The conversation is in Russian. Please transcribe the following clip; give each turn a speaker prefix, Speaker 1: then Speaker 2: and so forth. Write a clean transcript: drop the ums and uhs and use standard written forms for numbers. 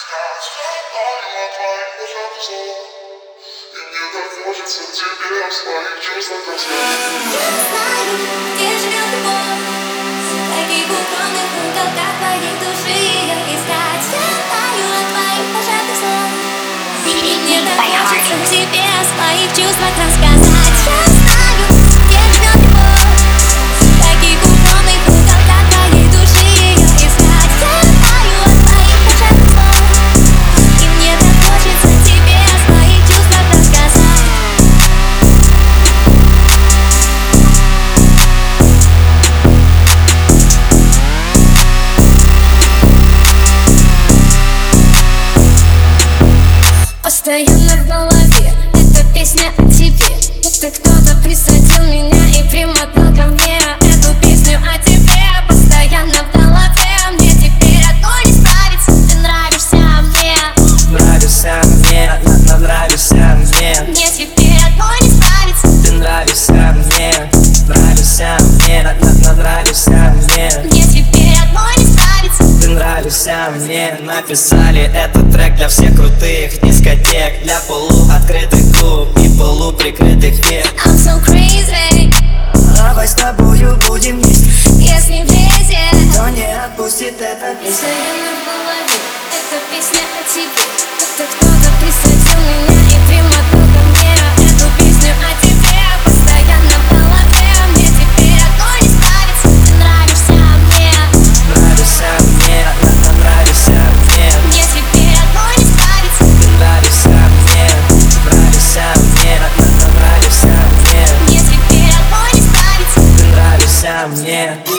Speaker 1: Цветами твоих глазов, и мне так хочется тебе в своих чувствах рассказать.
Speaker 2: Я знаю, где живет любовь, в каких укромных уголках твоей души ее искать. Я знаю о твоих пожатых слов, и мне так хочется тебе о своих чувствах рассказать. Я знаю, где живет любовь, в каких укромных уголках твоей души ее искать. Я знаю о твоих пожатых слов, и мне так хочется тебе о своих чувствах рассказать. Постоянно в голове эта песня о тебе, будто кто-то присадил меня и примотал ко мне эту песню о тебе. Постоянно в голове, мне теперь одной не справиться. Ты нравишься мне,
Speaker 3: нравишься мне, нравишься мне.
Speaker 2: мне теперь одной не справиться.
Speaker 3: Ты нравишься мне, нравишься мне, нравишься мне.
Speaker 2: Мне теперь одной не справиться.
Speaker 3: Ты нравишься мне. Написали этот трек для всех крутых дискотек, для полуоткрытых клуб и полуприкрытых век.
Speaker 2: I'm so crazy,
Speaker 3: Давай с тобою будем вместе,
Speaker 2: если влезет.
Speaker 3: кто не отпустит это песня.
Speaker 2: Постоянно в голове эта песня о тебе, будто кто-то присадил меня и примотал ко мне эту песню о тебе. Постоянно в голове, мне теперь одной не справиться. Ты нравишься мне,
Speaker 3: Нравишься мне, нравишься мне.
Speaker 2: мне теперь одной не справиться.
Speaker 3: Ты нравишься мне, нравишься мне, нравишься мне.
Speaker 2: Мне теперь одной не справиться.
Speaker 3: Ты нравишься мне.